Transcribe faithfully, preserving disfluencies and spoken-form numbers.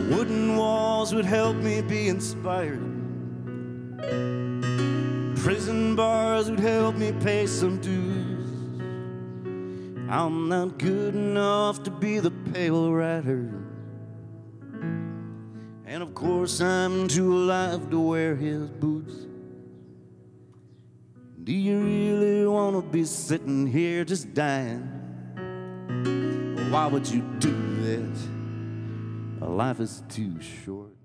Wooden walls would help me be inspired. Prison bars would help me pay some dues. I'm not good enough to be the pale rider, and of course I'm too alive to wear his boots. Do you really want to be sitting here just dying? Why would you do that? Life is too short.